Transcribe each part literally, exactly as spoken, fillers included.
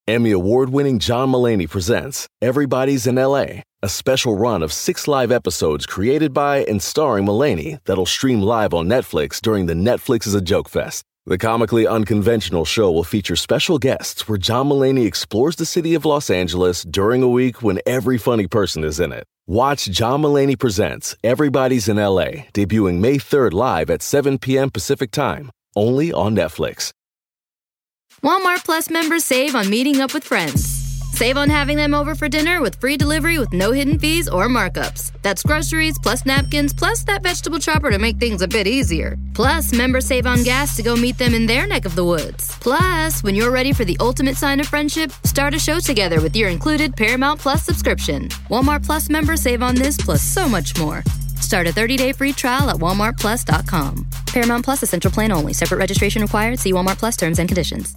Emmy award-winning John Mulaney presents Everybody's in L A, a special run of six live episodes created by and starring Mulaney that'll stream live on Netflix during the Netflix is a Joke Fest. The comically unconventional show will feature special guests where John Mulaney explores the city of Los Angeles during a week when every funny person is in it. Watch John Mulaney Presents Everybody's in L A, debuting May third live at seven p.m. Pacific Time, only on Netflix. Walmart Plus members save on meeting up with friends. Save on having them over for dinner with free delivery with no hidden fees or markups. That's groceries, plus napkins, plus that vegetable chopper to make things a bit easier. Plus, members save on gas to go meet them in their neck of the woods. Plus, when you're ready for the ultimate sign of friendship, start a show together with your included Paramount Plus subscription. Walmart Plus members save on this plus so much more. Start a thirty-day free trial at walmart plus dot com. Paramount Plus Essential Plan only. Separate registration required. See Walmart Plus terms and conditions.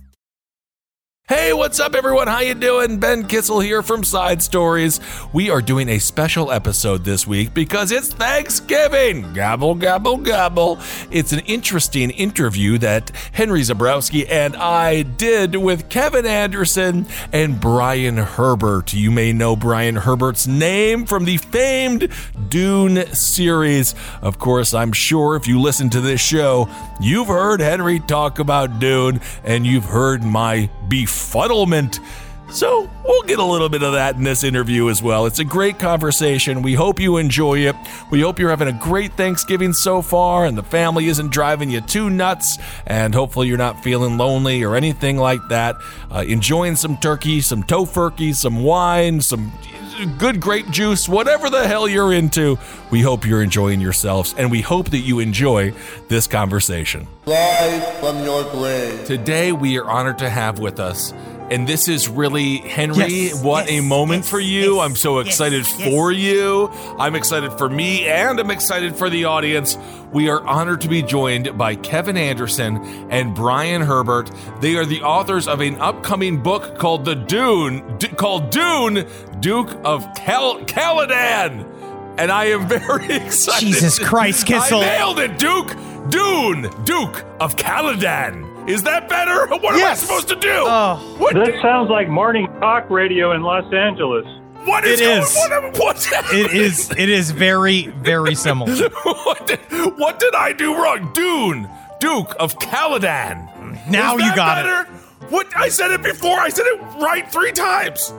Hey, what's up, everyone? How you doing? Ben Kissel here from Side Stories. We are doing a special episode this week because it's Thanksgiving. Gobble, gobble, gobble. It's an interesting interview that Henry Zebrowski and I did with Kevin Anderson and Brian Herbert. You may know Brian Herbert's name from the famed Dune series. Of course, I'm sure if you listen to this show, you've heard Henry talk about Dune and you've heard my befuddlement. So we'll get a little bit of that in this interview as well. It's a great conversation. We hope you enjoy it. We hope you're having a great Thanksgiving so far and the family isn't driving you too nuts, and hopefully you're not feeling lonely or anything like that. Uh, enjoying some turkey, some tofurkey, some wine, some good grape juice, whatever the hell you're into. We hope you're enjoying yourselves, and we hope that you enjoy this conversation. Live from your grave. Today we are honored to have with us, and this is really, Henry, yes, what yes, a moment yes, for you. yes, I'm so excited yes, for yes. you. I'm excited for me, and I'm excited for the audience. We are honored to be joined by Kevin Anderson and Brian Herbert. They are the authors of an upcoming book called The Dune, D- called Dune, Duke of Cal- Caladan. And I am very excited. Jesus Christ, Kissel. I nailed it, Duke. Dune, Duke of Caladan. Is that better? What am Yes. I supposed to do? Oh. What? This sounds like morning talk radio in Los Angeles. What is It going is. What, what's It is it is very, very similar. what, did, what did I do wrong? Dune, Duke of Caladan. Now Is you that got better? it. What? I said it before. I said it right three times.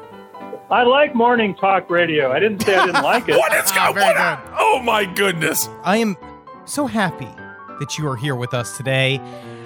I like morning talk radio. I didn't say I didn't like it. What is Ah, going very on? good. Oh my goodness. I am so happy that you are here with us today.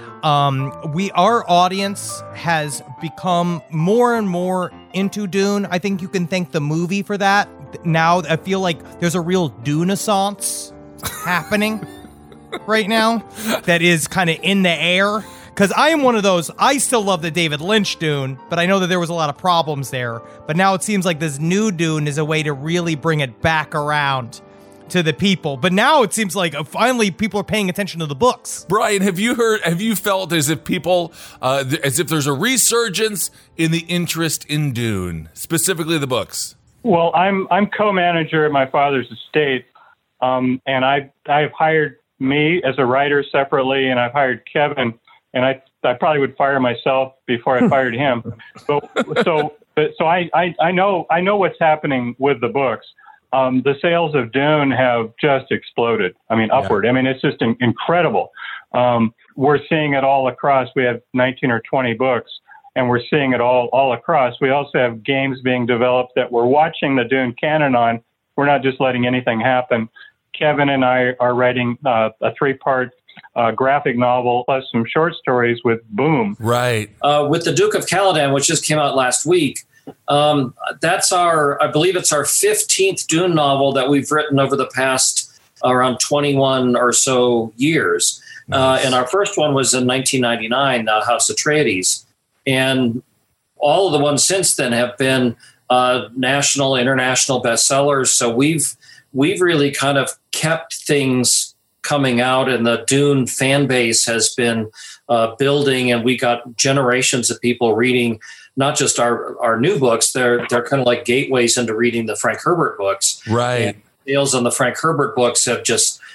Um, we, our audience has become more and more into Dune. I think you can thank the movie for that. Now I feel like there's a real Dune-assance happening right now that is kind of in the air. Because I am one of those, I still love the David Lynch Dune, but I know that there was a lot of problems there. But now it seems like this new Dune is a way to really bring it back around to the people. But now it seems like uh, finally people are paying attention to the books. Brian, have you heard, have you felt as if people, uh, th- as if there's a resurgence in the interest in Dune, specifically the books? Well, I'm I'm co-manager at my father's estate, um, and I I've hired me as a writer separately, and I've hired Kevin, and I I probably would fire myself before I fired him. So so but, so I, I I know I know what's happening with the books. Um, the sales of Dune have just exploded. I mean, upward. Yeah. I mean, it's just in, incredible. Um, we're seeing it all across. We have nineteen or twenty books, and we're seeing it all, all across. We also have games being developed that we're watching the Dune canon on. We're not just letting anything happen. Kevin and I are writing uh, a three-part uh, graphic novel plus some short stories with Boom. Right. Uh, with the Duke of Caladan, which just came out last week. Um, that's our, I believe it's our fifteenth Dune novel that we've written over the past around twenty-one or so years. Nice. Uh, and our first one was in nineteen ninety-nine, uh, House Atreides. And all of the ones since then have been uh, national, international bestsellers. So we've, we've really kind of kept things coming out, and the Dune fan base has been uh, building, and we got generations of people reading not just our, our new books, they're they're kind of like gateways into reading the Frank Herbert books. Right. And sales on the Frank Herbert books have just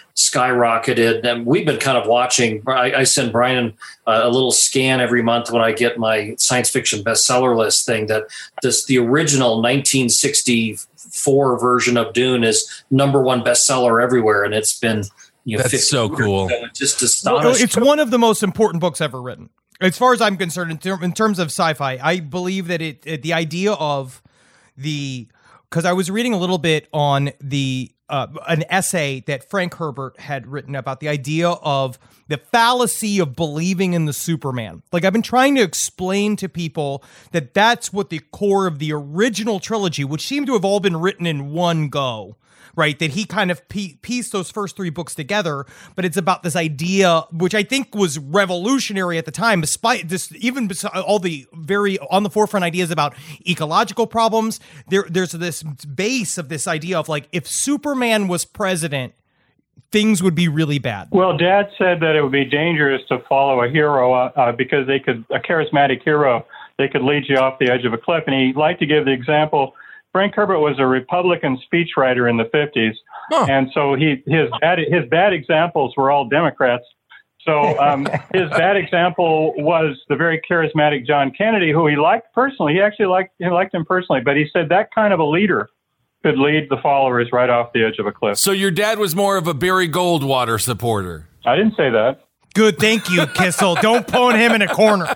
skyrocketed. And we've been kind of watching. I, I send Brian uh, a little scan every month when I get my science fiction bestseller list thing that this the original nineteen sixty-four version of Dune is number one bestseller everywhere, and it's been you know that's so cool. So just astonishing. It's one of the most important books ever written, as far as I'm concerned. In, ter- in terms of sci-fi, I believe that it, it the idea of the because I was reading a little bit on the uh, an essay that Frank Herbert had written about the idea of the fallacy of believing in the Superman. Like, I've been trying to explain to people that that's what the core of the original trilogy, which seemed to have all been written in one go, right? That he kind of pie- pieced those first three books together, but it's about this idea, which I think was revolutionary at the time, despite this, even beside all the very on the forefront ideas about ecological problems. There, there's this base of this idea of like, if Superman was president, things would be really bad. Well, Dad said that it would be dangerous to follow a hero uh, because they could, a charismatic hero, they could lead you off the edge of a cliff. And he liked to give the example. Frank Herbert was a Republican speechwriter in the fifties, oh. and so he his bad his bad examples were all Democrats. So um, his bad example was the very charismatic John Kennedy, who he liked personally. He actually liked he liked him personally, but he said that kind of a leader could lead the followers right off the edge of a cliff. So your dad was more of a Barry Goldwater supporter. I didn't say that. Good, thank you, Kissel. Don't put him in a corner.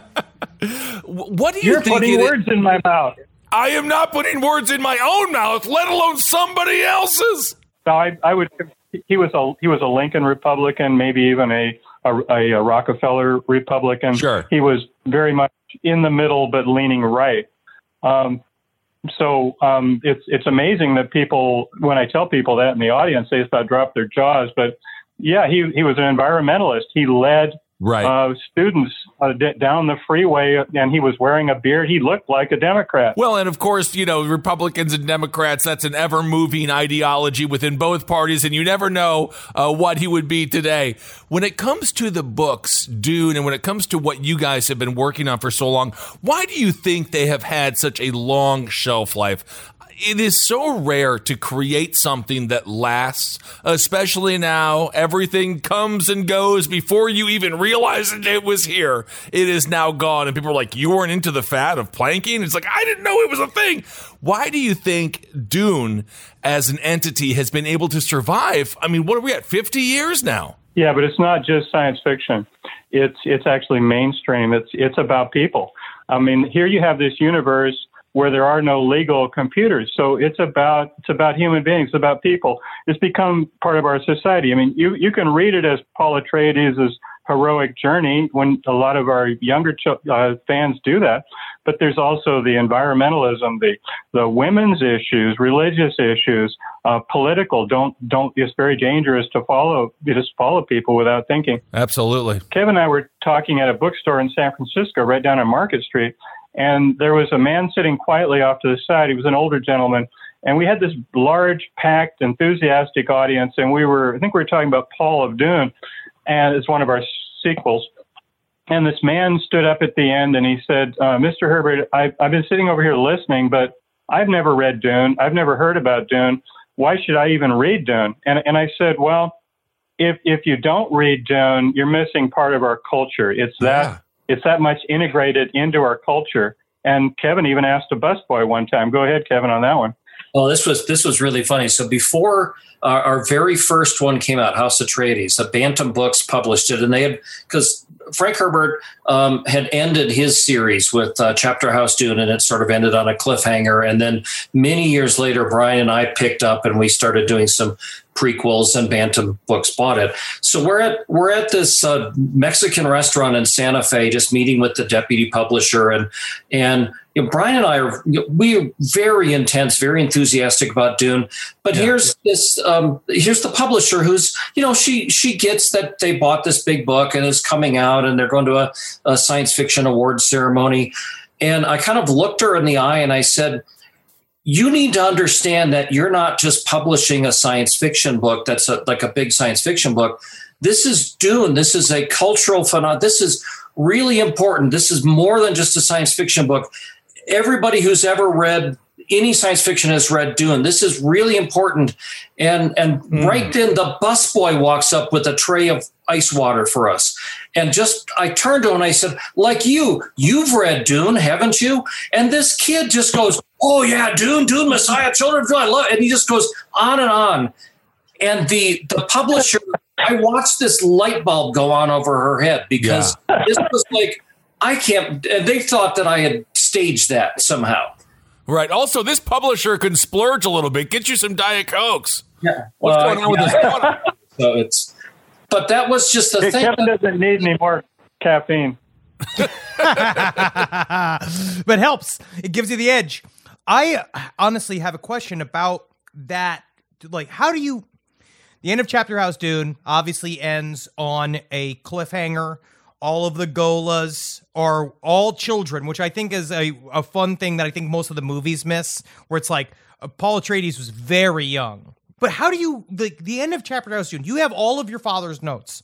What do you You're think? putting words in my mouth. I am not putting words in my own mouth, let alone somebody else's. No, I, I would. He was a he was a Lincoln Republican, maybe even a a, a Rockefeller Republican. Sure. He was very much in the middle, but leaning right. Um, so um, it's it's amazing that people, when I tell people that in the audience, they just about drop their jaws. But yeah, he he was an environmentalist. He led. Right. Uh, students uh, d- down the freeway, and he was wearing a beard. He looked like a Democrat. Well, and of course, you know, Republicans and Democrats, that's an ever-moving ideology within both parties, and you never know uh, what he would be today. When it comes to the books, Dune, and when it comes to what you guys have been working on for so long, why do you think they have had such a long shelf life? It is so rare to create something that lasts, especially now. Everything comes and goes before you even realize that it was here. It is now gone. And people are like, you weren't into the fad of planking? It's like, I didn't know it was a thing. Why do you think Dune as an entity has been able to survive? I mean, what are we at, fifty years now? Yeah, but it's not just science fiction. It's it's actually mainstream. It's it's about people. I mean, here you have this universe where there are no legal computers. So it's about it's about human beings, it's about people. It's become part of our society. I mean, you, you can read it as Paul Atreides' heroic journey when a lot of our younger ch- uh, fans do that. But there's also the environmentalism, the the women's issues, religious issues, uh, political. Don't don't. It's very dangerous to follow just follow people without thinking. Absolutely. Kevin and I were talking at a bookstore in San Francisco, right down on Market Street. And there was a man sitting quietly off to the side. He was an older gentleman. And we had this large, packed, enthusiastic audience. And we were, I think we were talking about Paul of Dune, and it's one of our sequels. And this man stood up at the end and he said, uh, Mister Herbert, I've, I've been sitting over here listening, but I've never read Dune. I've never heard about Dune. Why should I even read Dune? And, and I said, well, if if you don't read Dune, you're missing part of our culture. It's that. Yeah. It's that much integrated into our culture. And Kevin even asked a busboy one time. Go ahead, Kevin, on that one. Well, this was this was really funny. So before our, our very first one came out, House Atreides, the Bantam Books published it, and they had because Frank Herbert um, had ended his series with uh, Chapter House Dune, and it sort of ended on a cliffhanger. And then many years later, Brian and I picked up, and we started doing some prequels, and Bantam Books bought it. So we're at we're at this uh, Mexican restaurant in Santa Fe, just meeting with the deputy publisher, and and you know, Brian and I are we are very intense, very enthusiastic about Dune. But yeah. here's this um, here's the publisher who's you know she she gets that they bought this big book and it's coming out, and they're going to a, a science fiction awards ceremony, and I kind of looked her in the eye and I said, you need to understand that you're not just publishing a science fiction book that's a, like a big science fiction book. This is Dune. This is a cultural phenomenon. This is really important. This is more than just a science fiction book. Everybody who's ever read any science fiction has read Dune. This is really important. And and mm. right then the busboy walks up with a tray of ice water for us. And just, I turned to him and I said, like you, you've read Dune, haven't you? And this kid just goes, oh yeah, Dune, Dune, Messiah, Children of Dune, I love it. And he just goes on and on. And the, the publisher, I watched this light bulb go on over her head because yeah. this was like, I can't, they thought that I had staged that somehow. Right. Also, this publisher can splurge a little bit. Get you some Diet Cokes. Yeah. What's uh, going on yeah. with this water? So it's, but that was just the yeah, thing. Kevin doesn't need any more caffeine. But helps. It gives you the edge. I honestly have a question about that. Like, how do you, the end of Chapter House Dune obviously ends on a cliffhanger. All of the Golas are all children, which I think is a, a fun thing that I think most of the movies miss, where it's like uh, Paul Atreides was very young. But how do you, like, the end of Chapter House Dune, you have all of your father's notes.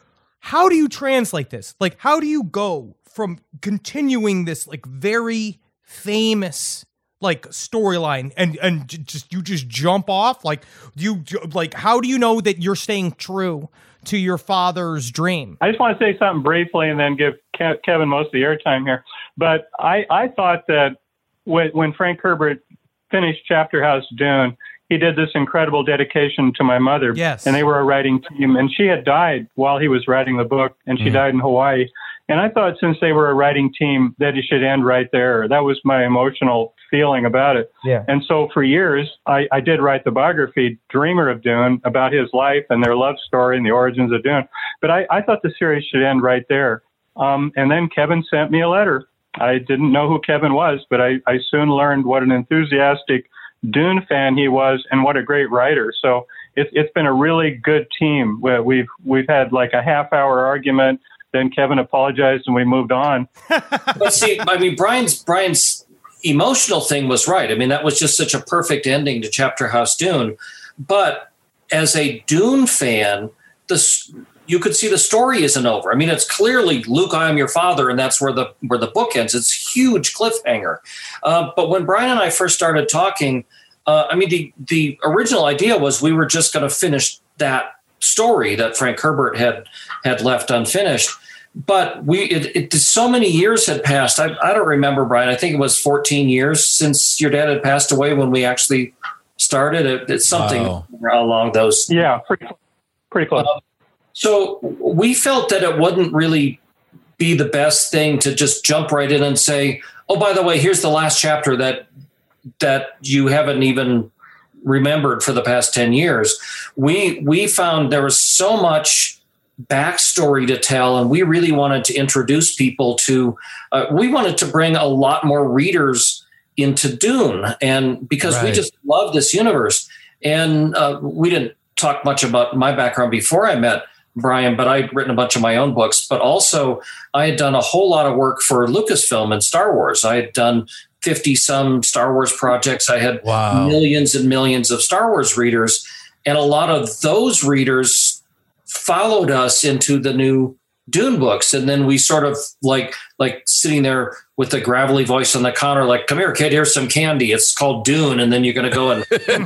How do you translate this? Like, how do you go from continuing this, like, very famous, like, storyline and, and just, you just jump off? Like, you, like, how do you know that you're staying true to your father's dream? I just want to say something briefly and then give Ke- Kevin most of the airtime here. But I, I thought that when, when Frank Herbert finished Chapter House Dune, he did this incredible dedication to my mother. Yes. And they were a writing team. And she had died while he was writing the book, and she mm. died in Hawaii. And I thought since they were a writing team that it should end right there. That was my emotional feeling about it. Yeah. And so for years, I, I did write the biography, Dreamer of Dune, about his life and their love story and the origins of Dune. But I, I thought the series should end right there. Um, and then Kevin sent me a letter. I didn't know who Kevin was, but I, I soon learned what an enthusiastic Dune fan he was and what a great writer. So it's it's been a really good team. Where we've we've had like a half hour argument. Then Kevin apologized and we moved on. But see, I mean, Brian's Brian's emotional thing was right. I mean, that was just such a perfect ending to Chapter House Dune. But as a Dune fan, this you could see the story isn't over. I mean, it's clearly Luke, I am your father, and that's where the where the book ends. It's a huge cliffhanger. Uh, but when Brian and I first started talking, uh, I mean, the the original idea was we were just going to finish that story that Frank Herbert had had left unfinished. But we it, it so many years had passed. I, I don't remember, Brian. I think it was fourteen years since your dad had passed away when we actually started. It, it's something wow. along those. Yeah, pretty, pretty close. Uh, so we felt that it wouldn't really be the best thing to just jump right in and say, oh, by the way, here's the last chapter that that you haven't even remembered for the past ten years. We we found there was so much backstory to tell, and we really wanted to introduce people to, uh, we wanted to bring a lot more readers into Dune, and because right. we just love this universe. And uh, we didn't talk much about my background before I met Brian, but I'd written a bunch of my own books, but also I had done a whole lot of work for Lucasfilm and Star Wars. I had done fifty some Star Wars projects. I had wow. millions and millions of Star Wars readers. And a lot of those readers followed us into the new Dune books. And then we sort of like, like sitting there with the gravelly voice on the counter, like, come here, kid, here's some candy. It's called Dune. And then you're going to go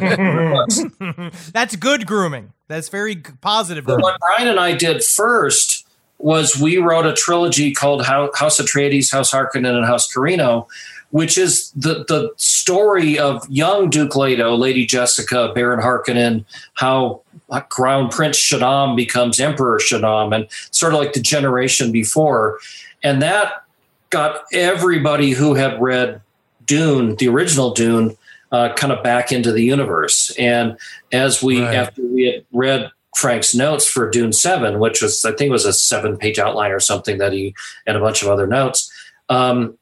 and that's good grooming. That's very positive. But what Brian and I did first was we wrote a trilogy called House Atreides, House Harkonnen, and House Carino, which is the, the story of young Duke Leto, Lady Jessica, Baron Harkonnen, how Crown Prince Shaddam becomes Emperor Shaddam, and sort of like the generation before. And that got everybody who had read Dune, the original Dune, uh, kind of back into the universe. And as we, right. after we had read Frank's notes for Dune seven, which was, I think it was a seven page outline or something that he, and a bunch of other notes, um,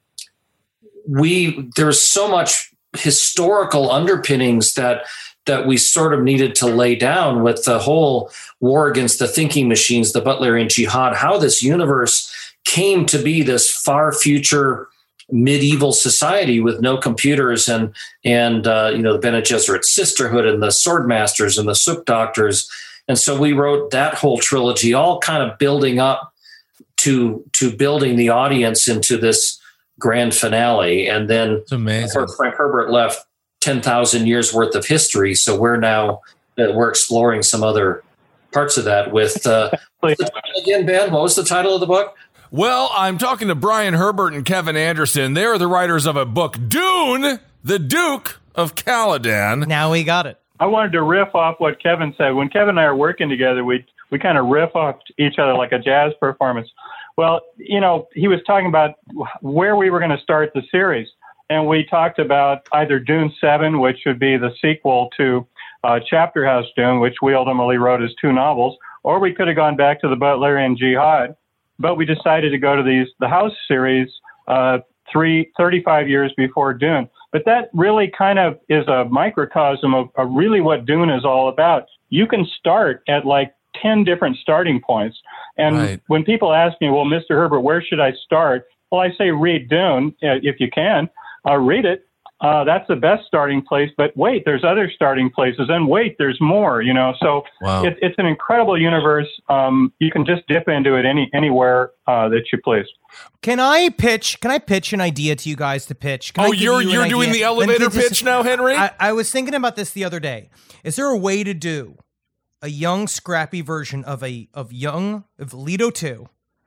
we, there was so much historical underpinnings that, that we sort of needed to lay down with the whole war against the thinking machines, the Butlerian Jihad, how this universe came to be this far future medieval society with no computers and, and uh, you know, the Bene Gesserit Sisterhood and the Sword Masters and the Suk Doctors. And so we wrote that whole trilogy, all kind of building up to, to building the audience into this grand finale. And then Frank Herbert left ten thousand years worth of history. So we're now uh, we're exploring some other parts of that with uh, what's the title again, Ben? What was the title of the book? Well, I'm talking to Brian Herbert and Kevin Anderson. They're the writers of a book, Dune, the Duke of Caladan. Now we got it. I wanted to riff off what Kevin said. When Kevin and I are working together, we we kind of riff off each other like a jazz performance. Well, you know, he was talking about where we were going to start the series. And we talked about either Dune seven, which would be the sequel to uh, Chapter House Dune, which we ultimately wrote as two novels, or we could have gone back to the Butlerian Jihad. But we decided to go to these the House series uh, three, thirty-five years before Dune. But that really kind of is a microcosm of, of really what Dune is all about. You can start at like ten different starting points. And right. when people ask me, well, Mister Herbert, where should I start? Well, I say read Dune uh, if you can. Uh, read it. Uh, that's the best starting place. But wait, there's other starting places. And wait, there's more, you know. So wow. it, it's an incredible universe. Um, you can just dip into it any anywhere uh, that you please. Can I pitch? Can I pitch an idea to you guys to pitch? Can I Oh, give you're you an you're doing idea? the elevator Then this- pitch now, Henry? I, I was thinking about this the other day. Is there a way to do a young, scrappy version of a of young of Leto two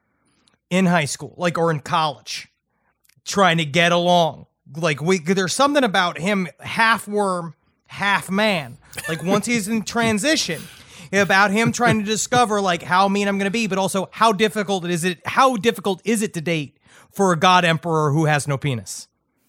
in high school, like or in college, trying to get along? Like we, there's something about him, half worm, half man. Like once he's in transition, about him trying to discover like how mean I'm going to be, but also how difficult it is it. How difficult is it to date for a god emperor who has no penis?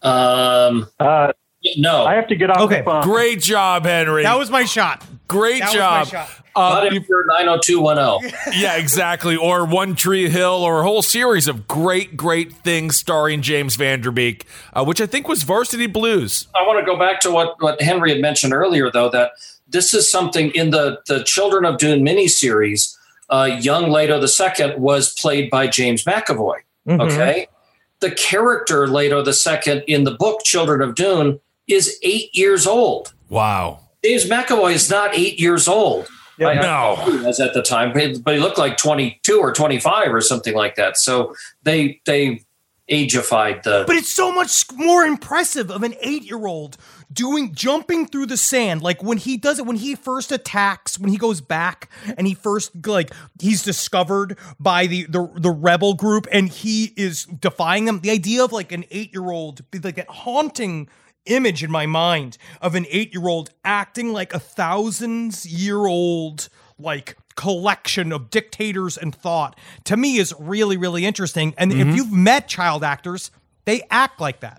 Um, Uh, no. I have to get off Okay. the phone. Great job, Henry. That was my shot. Great That was job. my shot. Uh, God Emperor nine oh two one oh. yeah, exactly. Or One Tree Hill, or a whole series of great, great things starring James Van Der Beek, uh, which I think was Varsity Blues. I want to go back to what, what Henry had mentioned earlier, though, that this is something in the, the Children of Dune miniseries. Uh, young Leto the Second was played by James McAvoy. Mhm. Okay. The character Leto the Second in the book Children of Dune is eight years old. Wow. James McAvoy is not eight years old. Yeah, I- no. He was at the time, but he looked like twenty-two or twenty-five or something like that. So they they ageified the. But it's so much more impressive of an eight-year-old doing jumping through the sand. Like when he does it, when he first attacks, when he goes back and he first like he's discovered by the the, the rebel group and he is defying them. The idea of like an eight-year-old, like that haunting image in my mind of an eight-year-old acting like a thousands-year-old like collection of dictators and thought, to me is really, really interesting. And Mm-hmm. if you've met child actors, they act like that.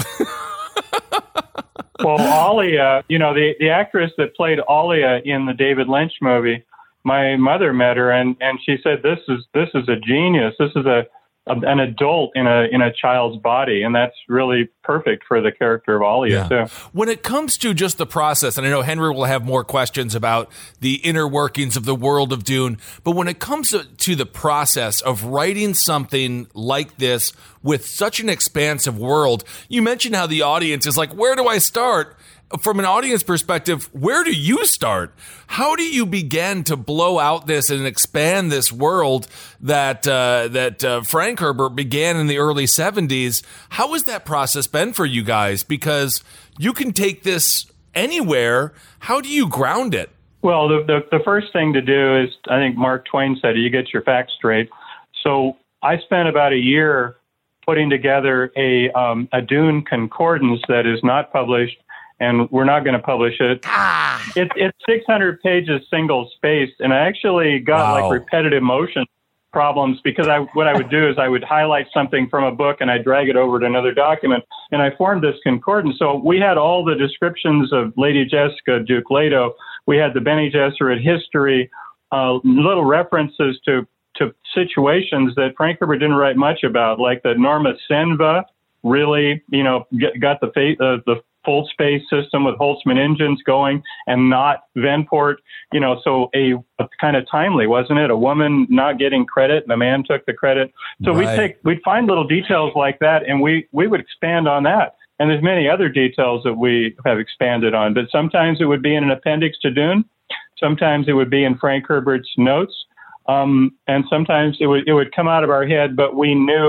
Well, Alia, you know, the, the actress that played Alia in the David Lynch movie, my mother met her and, and she said, this is this is a genius. This is a, a an adult in a in a child's body. And that's really perfect for the character of Alia, Yeah. too. When it comes to just the process, and I know Henry will have more questions about the inner workings of the world of Dune, but when it comes to, to the process of writing something like this with such an expansive world, you mentioned how the audience is like, where do I start? From an audience perspective, where do you start? How do you begin to blow out this and expand this world that uh, that uh, Frank Herbert began in the early seventies? How has that process been for you guys? Because you can take this anywhere. How do you ground it? Well, the, the, the first thing to do is, I think Mark Twain said, you get your facts straight. So I spent about a year putting together a, um, a Dune concordance that is not published, and we're not going to publish it. Ah. It, it's six hundred pages single spaced, and I actually got Wow. like repetitive motion problems because I what I would do is I would highlight something from a book and I drag it over to another document, and I formed this concordance. So we had all the descriptions of Lady Jessica, Duke Leto. We had the Bene Gesserit history, uh, little references to to situations that Frank Herbert didn't write much about, like the Norma Senva really, you know, get, got the fa- uh, the full space system with Holtzman engines going and not Venport, you know, so a, a kind of timely, wasn't it? A woman not getting credit and a man took the credit. So Right. we'd take, we'd find little details like that and we, we would expand on that. And there's many other details that we have expanded on, but sometimes it would be in an appendix to Dune. Sometimes it would be in Frank Herbert's notes. Um, and sometimes it would, it would come out of our head, but we knew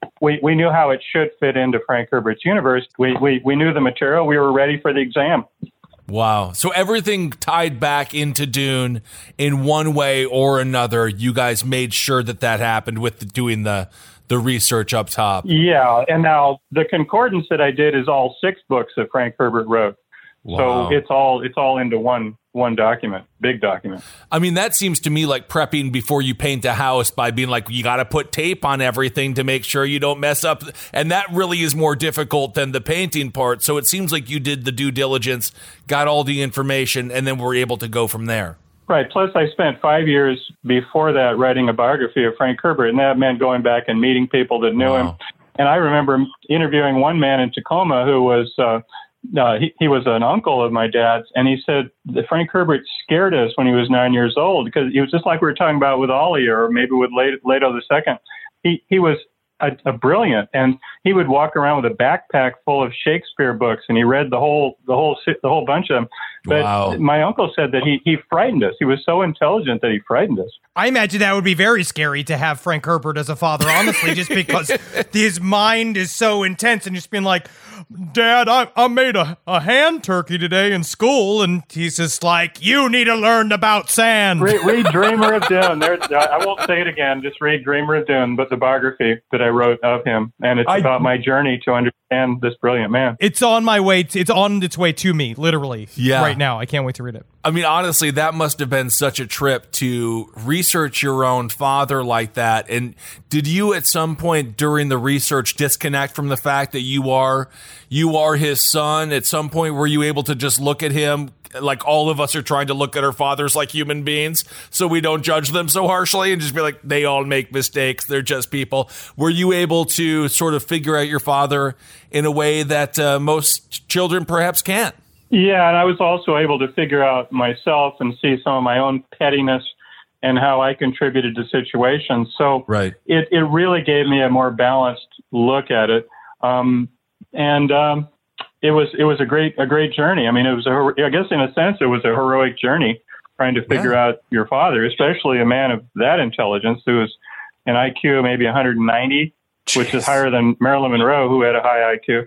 we, we knew how it should fit into Frank Herbert's universe. We, we, we knew the material. We were ready for the exam. Wow. So everything tied back into Dune in one way or another. You guys made sure that that happened with the, doing the, the research up top. Yeah. And now the concordance that I did is all six books that Frank Herbert wrote. Wow. So it's all it's all into one one document, big document. I mean, that seems to me like prepping before you paint a house by being like, you got to put tape on everything to make sure you don't mess up. And that really is more difficult than the painting part. So it seems like you did the due diligence, got all the information, and then were able to go from there. Right. Plus, I spent five years before that writing a biography of Frank Herbert, and that meant going back and meeting people that knew Wow. him. And I remember interviewing one man in Tacoma who was uh, Uh, he, he was an uncle of my dad's, and he said that Frank Herbert scared us when he was nine years old because he was just like we were talking about with Ollie or maybe with Leto the Second. He he was a, a brilliant, and he would walk around with a backpack full of Shakespeare books, and he read the whole the whole the whole bunch of them. But Wow. my uncle said that he he frightened us. He was so intelligent that he frightened us. I imagine that would be very scary to have Frank Herbert as a father, honestly, just because his mind is so intense and just being like, Dad, I, I made a, a hand turkey today in school, and he's just like, you need to learn about sand. Read, read Dreamer of Dune. There, I won't say it again. Just read Dreamer of Dune, but the biography that I wrote of him, and it's I, about my journey to understand this brilliant man. It's on my way. To, it's on its way to me, literally. Yeah. Right now, I can't wait to read it. I mean, honestly, that must have been such a trip to research your own father like that. And did you at some point during the research disconnect from the fact that you are you are his son? At some point, were you able to just look at him like all of us are trying to look at our fathers like human beings so we don't judge them so harshly and just be like, they all make mistakes. They're just people. Were you able to sort of figure out your father in a way that uh, most children perhaps can't? Yeah, and I was also able to figure out myself and see some of my own pettiness and how I contributed to situations. So right. it, it really gave me a more balanced look at it. Um, and um, it was it was a great a great journey. I mean, it was a, I guess in a sense it was a heroic journey trying to figure yeah. out your father, especially a man of that intelligence who was an I Q maybe one hundred ninety, Jeez. Which is higher than Marilyn Monroe, who had a high I Q.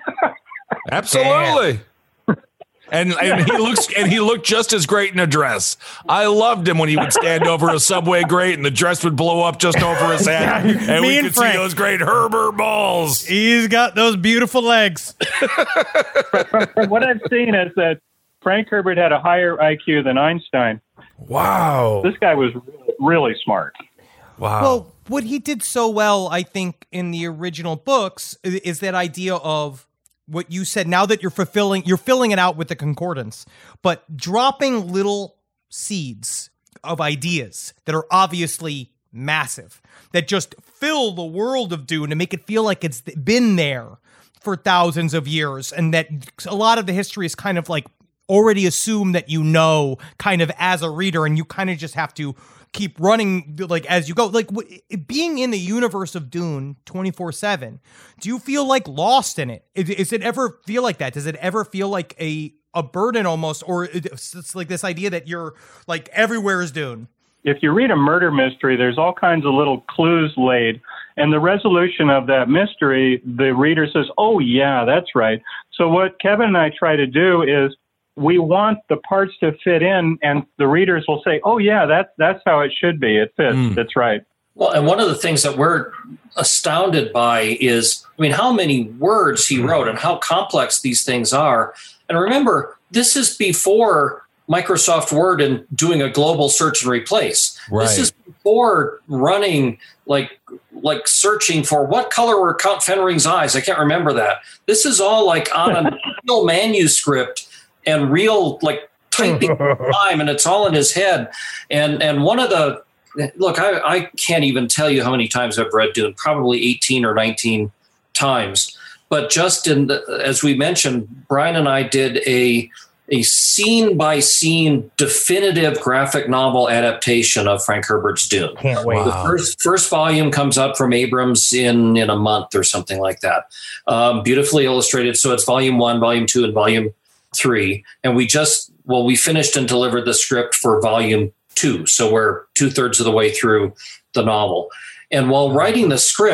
Absolutely. And and he looks and he looked just as great in a dress. I loved him when he would stand over a subway grate and the dress would blow up just over his head, and Me we and could Frank. see those great Herbert balls. He's got those beautiful legs. from, from what I've seen is that Frank Herbert had a higher I Q than Einstein. Wow, this guy was really, really smart. Wow. Well, what he did so well, I think, in the original books is that idea of what you said. Now that you're fulfilling, you're filling it out with the concordance, but dropping little seeds of ideas that are obviously massive, that just fill the world of Dune and make it feel like it's been there for thousands of years, and that a lot of the history is kind of like already assumed that you know, kind of as a reader, and you kind of just have to keep running like as you go. Like w- being in the universe of Dune twenty-four seven, do you feel like lost in it? Is, is it ever feel like that? Does it ever feel like a a burden almost, or it's, it's like this idea that you're like everywhere is Dune? If you read a murder mystery, there's all kinds of little clues laid, and the resolution of that mystery, the reader says, oh yeah, that's right. So what Kevin and I try to do is we want the parts to fit in, and the readers will say, oh, yeah, that, that's how it should be. It fits. Mm. That's right. Well, and one of the things that we're astounded by is, I mean, how many words he wrote and how complex these things are. And remember, this is before Microsoft Word and doing a global search and replace. Right. This is before running, like, like searching for what color were Count Fenring's eyes. I can't remember that. This is all like on a real manuscript and real like typing time, and it's all in his head. And and one of the look, I, I can't even tell you how many times I've read Dune, probably eighteen or nineteen times. But just in the, as we mentioned, Brian and I did a a scene by scene definitive graphic novel adaptation of Frank Herbert's Dune. Can't wait. Wow. The first first volume comes up from Abrams in in a month or something like that. Um, beautifully illustrated. So it's volume one, volume two, and volume three, and we just well we finished and delivered the script for volume two, so we're two-thirds of the way through the novel. And while writing the script,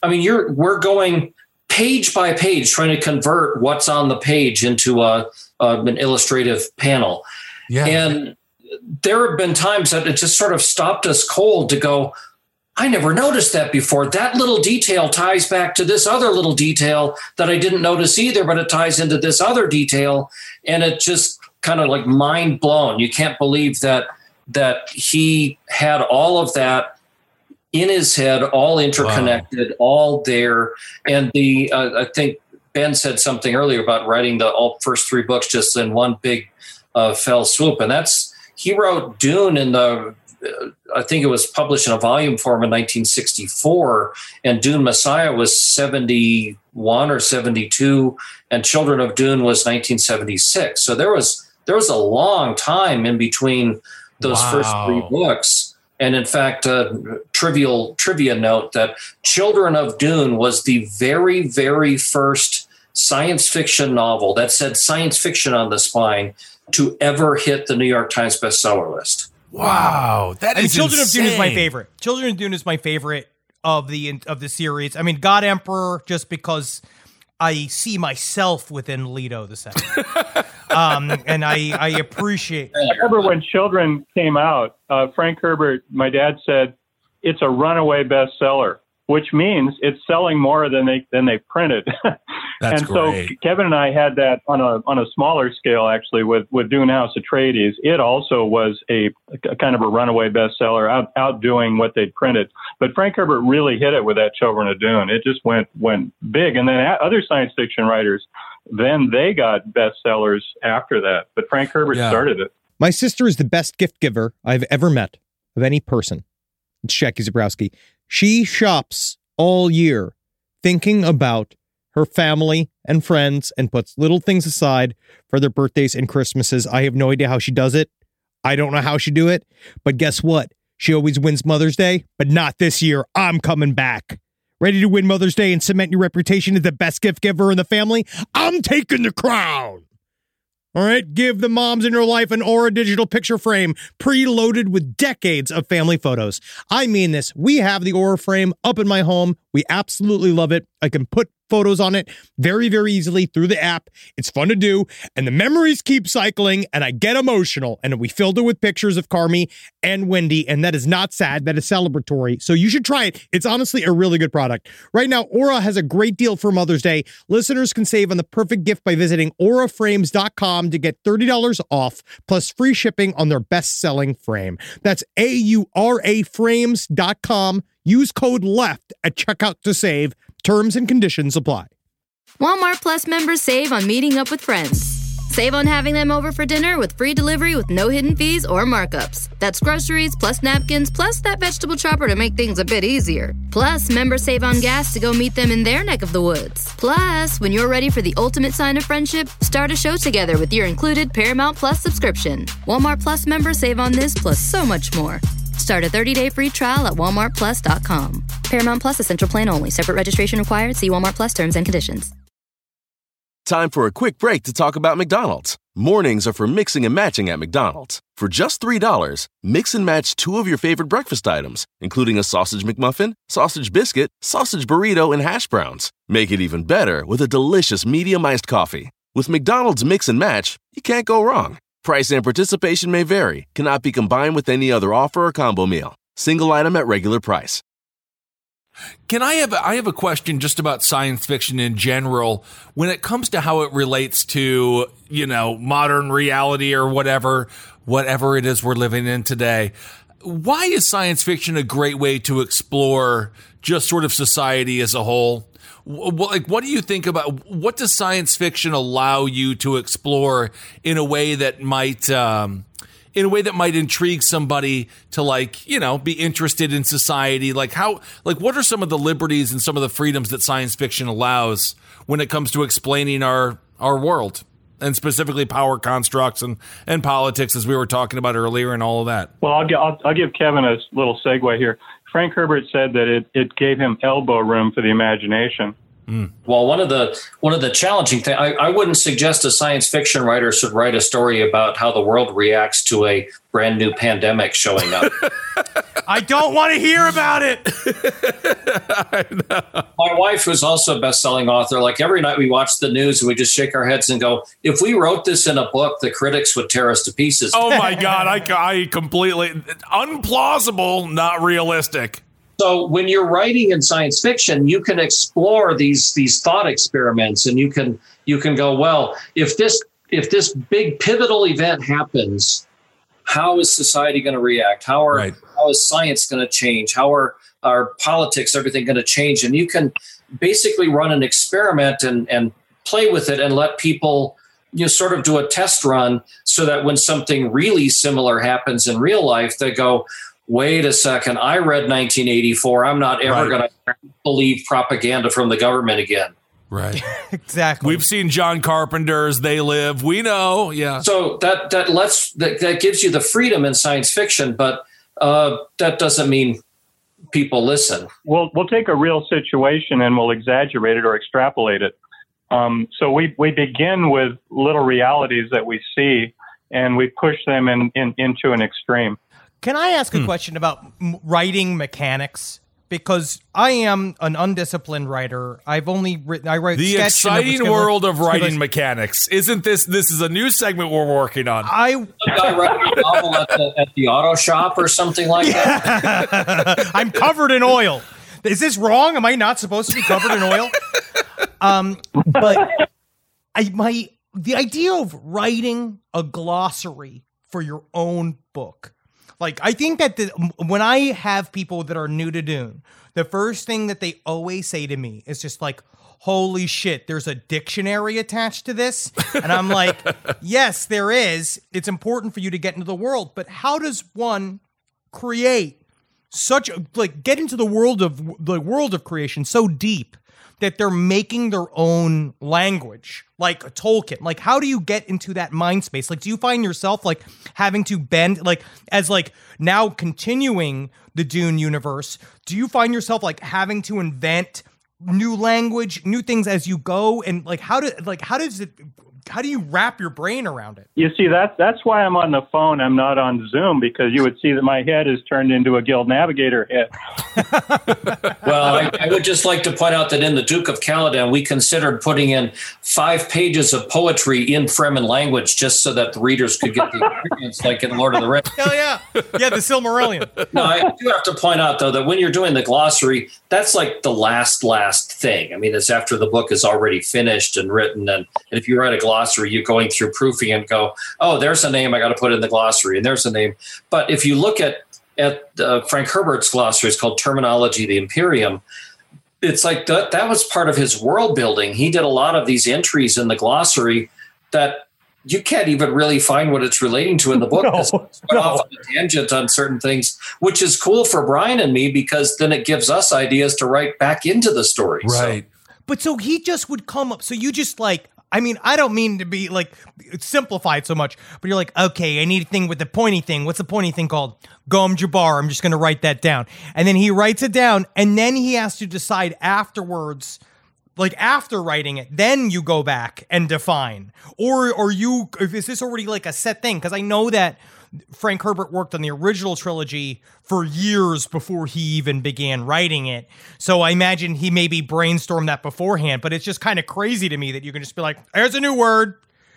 I mean, you're we're going page by page, trying to convert what's on the page into a, a an illustrative panel. Yeah. And there have been times that it just sort of stopped us cold to go, I never noticed that before. That little detail ties back to this other little detail that I didn't notice either, but it ties into this other detail. And it just kind of like mind blown. You can't believe that that he had all of that in his head, all interconnected, wow. all there. And the uh, I think Ben said something earlier about writing the all first three books just in one big uh, fell swoop. And that's, he wrote Dune in the, uh, I think it was published in a volume form in nineteen sixty-four, and Dune Messiah was seventy-one or seventy-two, and Children of Dune was nineteen seventy-six. So there was there was a long time in between those wow. first three books. And in fact, uh, trivial trivia note that Children of Dune was the very, very first science fiction novel that said science fiction on the spine to ever hit the New York Times bestseller list. Wow, that and is Children insane. of Dune is my favorite. Children of Dune is my favorite of the of the series. I mean, God Emperor, just because I see myself within Leto the Second, um, and I I appreciate. I remember when Children came out, uh, Frank Herbert, my dad said, it's a runaway bestseller, which means it's selling more than they than they printed. That's and great. So Kevin and I had that on a on a smaller scale, actually, with, with Dune House Atreides. It also was a, a kind of a runaway bestseller, out, outdoing what they'd printed. But Frank Herbert really hit it with that Children of Dune. It just went went big. And then other science fiction writers, then they got bestsellers after that. But Frank Herbert yeah. started it. My sister is the best gift giver I've ever met of any person. It's Jackie Zabrowski. She shops all year thinking about her family and friends and puts little things aside for their birthdays and Christmases. I have no idea how she does it. I don't know how she do it. But guess what? She always wins Mother's Day, but not this year. I'm coming back. Ready to win Mother's Day and cement your reputation as the best gift giver in the family? I'm taking the crown. All right, give the moms in your life an Aura digital picture frame preloaded with decades of family photos. I mean this. We have the Aura frame up in my home. We absolutely love it. I can put photos on it very, very easily through the app. It's fun to do, and the memories keep cycling, and I get emotional. And we filled it with pictures of Carmi and Wendy, and that is not sad. That is celebratory. So you should try it. It's honestly a really good product. Right now, Aura has a great deal for Mother's Day. Listeners can save on the perfect gift by visiting aura frames dot com to get thirty dollars off, plus free shipping on their best-selling frame. That's A U R A frames dot com. Use code LEFT at checkout to save. Terms and conditions apply. Walmart Plus members save on meeting up with friends. Save on having them over for dinner with free delivery with no hidden fees or markups. That's groceries plus napkins plus that vegetable chopper to make things a bit easier. Plus, members save on gas to go meet them in their neck of the woods. Plus, when you're ready for the ultimate sign of friendship, start a show together with your included Paramount Plus subscription. Walmart Plus members save on this plus so much more. Start a thirty-day free trial at walmart plus dot com. Paramount Plus Essential Plan only. Separate registration required. See Walmart Plus terms and conditions. Time for a quick break to talk about McDonald's. Mornings are for mixing and matching at McDonald's. For just three dollars, mix and match two of your favorite breakfast items, including a sausage McMuffin, sausage biscuit, sausage burrito, and hash browns. Make it even better with a delicious medium iced coffee. With McDonald's Mix and Match, you can't go wrong. Price and participation may vary. Cannot be combined with any other offer or combo meal. Single item at regular price. Can I have, I have a question just about science fiction in general when it comes to how it relates to, you know, modern reality or whatever, whatever it is we're living in today. Why is science fiction a great way to explore just sort of society as a whole? Like, what do you think about, what does science fiction allow you to explore in a way that might, um, in a way that might intrigue somebody to, like, you know, be interested in society? Like how, like what are some of the liberties and some of the freedoms that science fiction allows when it comes to explaining our, our world, and specifically power constructs and, and politics, as we were talking about earlier, and all of that? Well, I'll, I'll, I'll give Kevin a little segue here. Frank Herbert said that it, it gave him elbow room for the imagination. Mm. Well, one of the one of the challenging things, I, I wouldn't suggest a science fiction writer should write a story about how the world reacts to a brand new pandemic showing up. I don't want to hear about it. I know. My wife, who's also a best-selling author, like every night we watch the news and we just shake our heads and go, if we wrote this in a book, the critics would tear us to pieces. Oh my God, I, I completely, unplausible, not realistic. So when you're writing in science fiction, you can explore these these thought experiments, and you can you can go, well, if this if this big pivotal event happens, how is society going to react? How are Right. how is science going to change? How are our politics, everything going to change? And you can basically run an experiment and and play with it and let people, you know, sort of do a test run, so that when something really similar happens in real life, they go, wait a second, I read nineteen eighty-four. I'm not ever Right. going to believe propaganda from the government again. Right. Exactly. We've seen John Carpenter's They Live. We know. Yeah. So that that lets that, that gives you the freedom in science fiction, but uh, that doesn't mean people listen. We'll we'll take a real situation and we'll exaggerate it or extrapolate it. Um, so we we begin with little realities that we see, and we push them in, in into an extreme. Can I ask a Hmm. question about m- writing mechanics? Because I am an undisciplined writer. I've only written, I write The sketch and exciting it was gonna- world of writing it's gonna- mechanics. Isn't this, this is a new segment we're working on. I, Some guy writing a novel at the, at the auto shop or something like that. I'm covered in oil. Is this wrong? Am I not supposed to be covered in oil? Um, but I, my, the idea of writing a glossary for your own book. Like, I think that the, when I have people that are new to Dune, the first thing that they always say to me is just like, holy shit, there's a dictionary attached to this. And I'm like, yes, there is. It's important for you to get into the world. But how does one create such a, like, get into the world of the world of creation so deep that they're making their own language, like Tolkien? Like, how do you get into that mind space? Like, do you find yourself like having to bend, like, as like now continuing the Dune universe, do you find yourself like having to invent new language, new things as you go? And like, how do, like, how does it, how do you wrap your brain around it? You see, that's that's why I'm on the phone. I'm not on Zoom, because you would see that my head is turned into a Guild Navigator head. Well, I, I would just like to point out that in the Duke of Caladan, we considered putting in five pages of poetry in Fremen language just so that the readers could get the experience like in Lord of the Rings. Hell yeah. Yeah, the Silmarillion. No, I do have to point out, though, that when you're doing the glossary, that's like the last, last thing. I mean, it's after the book is already finished and written. And, and if you write a glossary, you're going through proofing and go, oh, there's a name I got to put in the glossary, and there's a name. But if you look at at uh, Frank Herbert's glossary, it's called Terminology of the Imperium. It's like that, that was part of his world building. He did a lot of these entries in the glossary that you can't even really find what it's relating to in the book. No, It's went no. off on a tangent on certain things, which is cool for Brian and me, because then it gives us ideas to write back into the story. So- Right. But so he just would come up. So you just like, I mean, I don't mean to be like simplified so much, but you're like, okay, I need a thing with the pointy thing. What's the pointy thing called? Gom Jabbar. I'm just going to write that down. And then he writes it down, and then he has to decide afterwards, like after writing it, then you go back and define. Or, or you, is this already like a set thing? Because I know that Frank Herbert worked on the original trilogy for years before he even began writing it. So I imagine he maybe brainstormed that beforehand, but it's just kind of crazy to me that you can just be like, there's a new word,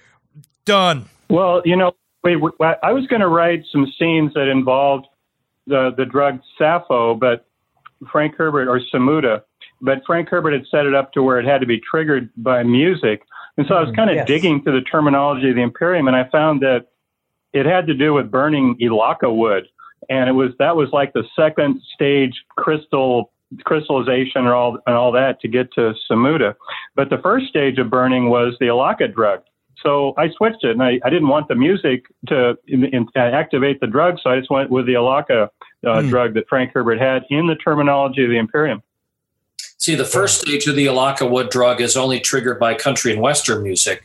done. Well, you know, we, we, I was going to write some scenes that involved the the drug Sappho, but Frank Herbert or Samuda, but Frank Herbert had set it up to where it had to be triggered by music. And so I was kind of yes. digging through the terminology of the Imperium, and I found that it had to do with burning Elaka wood. And it was, that was like the second stage crystal crystallization or all, and all that to get to Samuda. But the first stage of burning was the Elaka drug. So I switched it, and I, I didn't want the music to in, in, activate the drug, so I just went with the Elaka uh, mm. drug that Frank Herbert had in the terminology of the Imperium. See, the first stage of the Elaka wood drug is only triggered by country and western music.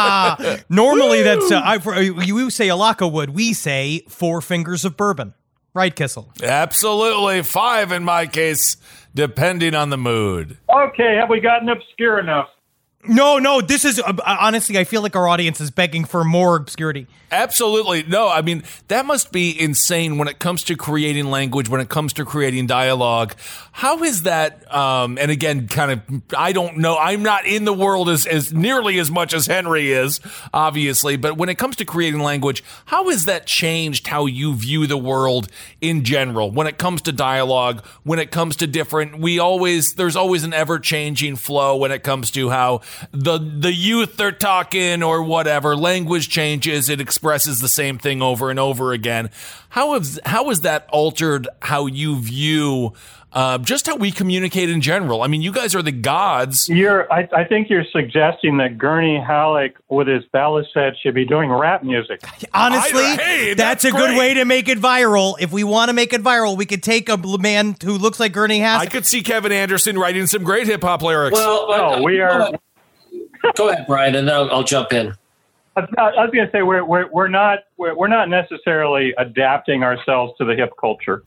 Normally, that's uh, I, you say Elaka wood. We say four fingers of bourbon. Right, Kissel? Absolutely. Five in my case, depending on the mood. Okay, have we gotten obscure enough? No, no, this is, uh, honestly, I feel like our audience is begging for more obscurity. Absolutely. No, I mean, that must be insane when it comes to creating language, when it comes to creating dialogue. How is that, um, and again, kind of, I don't know, I'm not in the world as, as nearly as much as Henry is, obviously, but when it comes to creating language, how has that changed how you view the world in general? When it comes to dialogue, when it comes to different, we always, there's always an ever-changing flow when it comes to how the the youth are talking or whatever. Language changes, it expresses the same thing over and over again. How has how has that altered how you view uh, just how we communicate in general? I mean, you guys are the gods. You're, I, I think you're suggesting that Gurney Halleck with his balisette should be doing rap music. Honestly, I, hey, that's, that's a good great. way to make it viral. If we want to make it viral, we could take a man who looks like Gurney Halleck. I could see Kevin Anderson writing some great hip hop lyrics. Well, No, uh, we are. Go ahead, Brian, and then I'll, I'll jump in. I was going to say we're we're we're not we're, we're not necessarily adapting ourselves to the hip culture.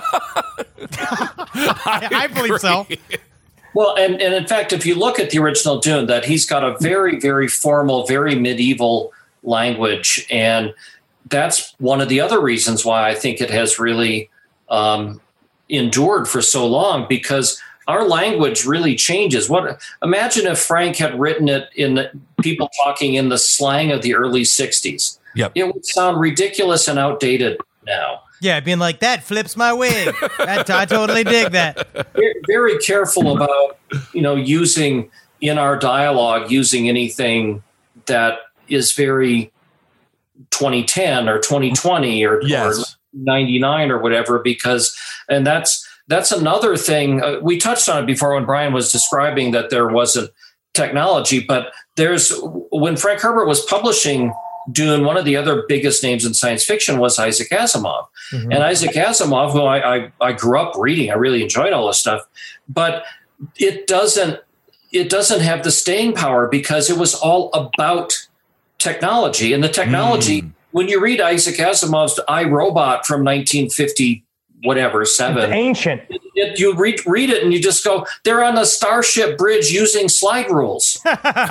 I, I believe so. Well, and, and in fact, if you look at the original Dune, that he's got a very, very formal, very medieval language. And that's one of the other reasons why I think it has really um, endured for so long, because our language really changes. What imagine if Frank had written it in the, people talking in the slang of the early sixties. Yep. It would sound ridiculous and outdated now. Yeah, being like, that flips my wig. That, I totally dig that. Very, very careful about, you know, using in our dialogue, using anything that is very twenty ten or twenty twenty or, Yes. or ninety-nine or whatever, because, and that's, that's another thing. Uh, we touched on it before when Brian was describing that there wasn't technology, but there's, when Frank Herbert was publishing Dune, one of the other biggest names in science fiction was Isaac Asimov. Mm-hmm. And Isaac Asimov, who I, I, I grew up reading, I really enjoyed all this stuff, but it doesn't, it doesn't have the staying power because it was all about technology. And the technology, mm. when you read Isaac Asimov's I, Robot from nineteen fifty, whatever, seven. It's ancient. It, it, you read read it and you just go, they're on a starship bridge using slide rules.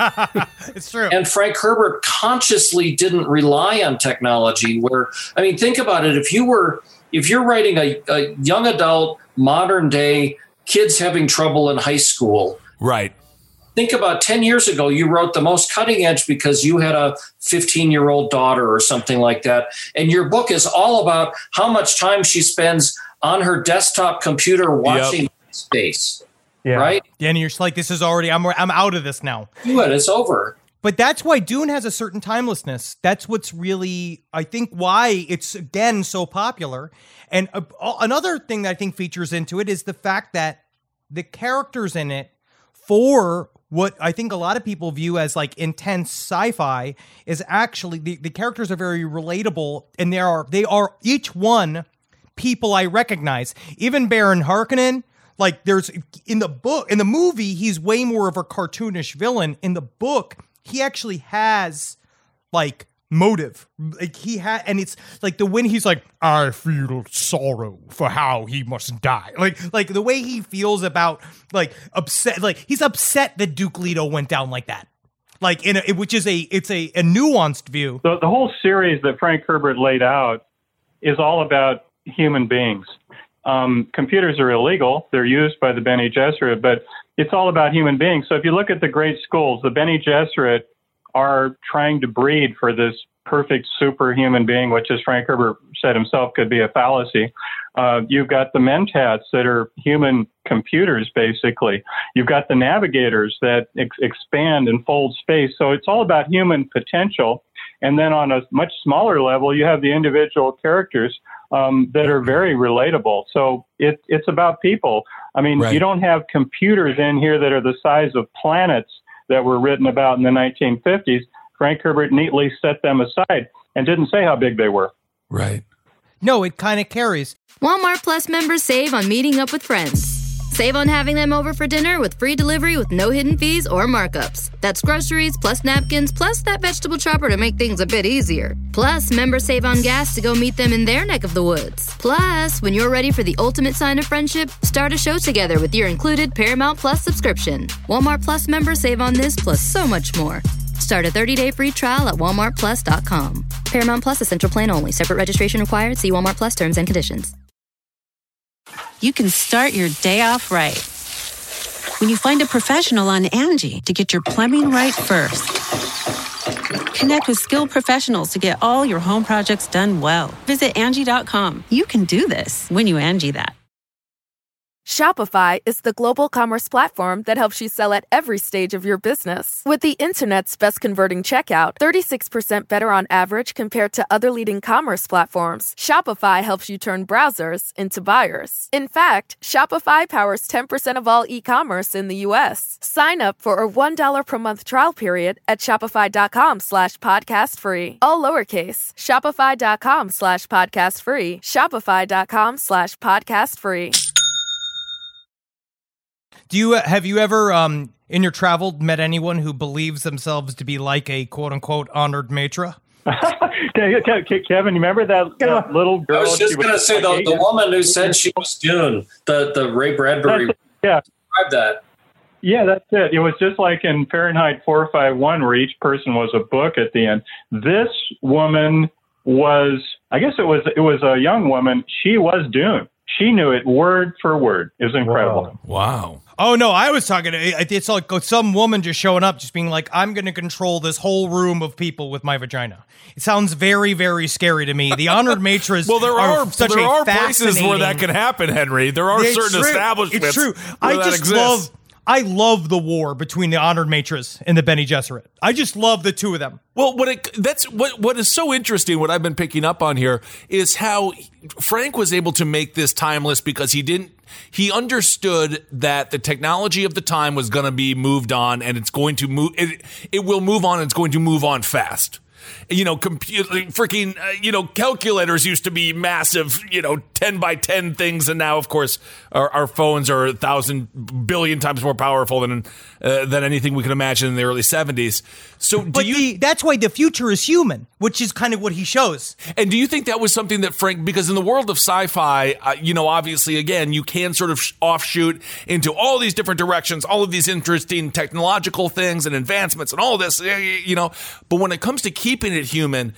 It's true. And Frank Herbert consciously didn't rely on technology where, I mean, think about it. If you were, if you're writing a, a young adult, modern day, kids having trouble in high school. Right. Think about ten years ago, you wrote the most cutting edge because you had a fifteen-year-old daughter or something like that. And your book is all about how much time she spends on her desktop computer watching yep. space. Yeah. Right? Yeah, and you're just like, this is already, I'm, I'm out of this now. Do it, it's over. But that's why Dune has a certain timelessness. That's what's really, I think, why it's, again, so popular. And uh, another thing that I think features into it is the fact that the characters in it, for what I think a lot of people view as like intense sci-fi, is actually the, the characters are very relatable, and there are they are each one people I recognize. Even Baron Harkonnen, like there's in the book, in the movie, he's way more of a cartoonish villain. In the book, he actually has like motive. Like he had, and it's like the when he's like, I feel sorrow for how he must die. Like, like the way he feels about like upset, like he's upset that Duke Leto went down like that. Like in a, which is a, it's a, a nuanced view. So the whole series that Frank Herbert laid out is all about human beings. Um, computers are illegal. They're used by the Bene Gesserit, but it's all about human beings. So if you look at the great schools, the Bene Gesserit are trying to breed for this perfect superhuman being, which, as Frank Herbert said himself, could be a fallacy. Uh, you've got the Mentats that are human computers, basically. You've got the navigators that ex- expand and fold space. So it's all about human potential. And then on a much smaller level, you have the individual characters um, that are very relatable. So it, it's about people. I mean, right. You don't have computers in here that are the size of planets that were written about in the nineteen fifties. Frank Herbert neatly set them aside and didn't say how big they were. Right. No, it kind of carries. Walmart Plus members save on meeting up with friends. Save on having them over for dinner with free delivery with no hidden fees or markups. That's groceries plus napkins plus that vegetable chopper to make things a bit easier. Plus, members save on gas to go meet them in their neck of the woods. Plus, when you're ready for the ultimate sign of friendship, start a show together with your included Paramount Plus subscription. Walmart Plus members save on this plus so much more. Start a thirty-day free trial at walmart plus dot com. Paramount Plus Essential Plan only. Separate registration required. See Walmart Plus terms and conditions. You can start your day off right when you find a professional on Angie to get your plumbing right first. Connect with skilled professionals to get all your home projects done well. Visit Angie dot com. You can do this when you Angie that. Shopify is the global commerce platform that helps you sell at every stage of your business. With the internet's best converting checkout, thirty-six percent better on average compared to other leading commerce platforms, Shopify helps you turn browsers into buyers. In fact, Shopify powers ten percent of all e-commerce in the U S. Sign up for a one dollar per month trial period at shopify.com slash podcast free. All lowercase, shopify.com slash podcast free, shopify.com slash podcast free. Do you have you ever, um, in your travel, met anyone who believes themselves to be like a quote-unquote honored maitre? Kevin, you remember that, that little girl? I was just going to say, the, the woman who said she was Dune, the, the Ray Bradbury. Yeah. Described that. Yeah, that's it. It was just like in Fahrenheit four fifty-one, where each person was a book at the end. This woman was, I guess it was, it was a young woman. She was Dune. She knew it word for word. It was incredible. Wow. wow. Oh, no, I was talking, it's like some woman just showing up, just being like, I'm going to control this whole room of people with my vagina. It sounds very, very scary to me. The honored maîtres well, there are, are such there a are places where that can happen, Henry. There are it's certain true. establishments It's true. where I that just exists. love, I love the war between the honored maîtres and the Bene Gesserit. I just love the two of them. Well, what it, that's what what is so interesting. What I've been picking up on here is how Frank was able to make this timeless because he didn't. He understood that the technology of the time was going to be moved on, and it's going to move. It, it will move on, and it's going to move on fast. You know, compute, freaking, uh, you know, calculators used to be massive, you know, ten by ten things. And now, of course, our, our phones are a thousand billion times more powerful than uh, than anything we could imagine in the early seventies. So do but you, the, that's why the future is human, which is kind of what he shows. And do you think that was something that Frank, because in the world of sci-fi, uh, you know, obviously, again, you can sort of sh- offshoot into all these different directions, all of these interesting technological things and advancements and all this, you know, but when it comes to keeping it human,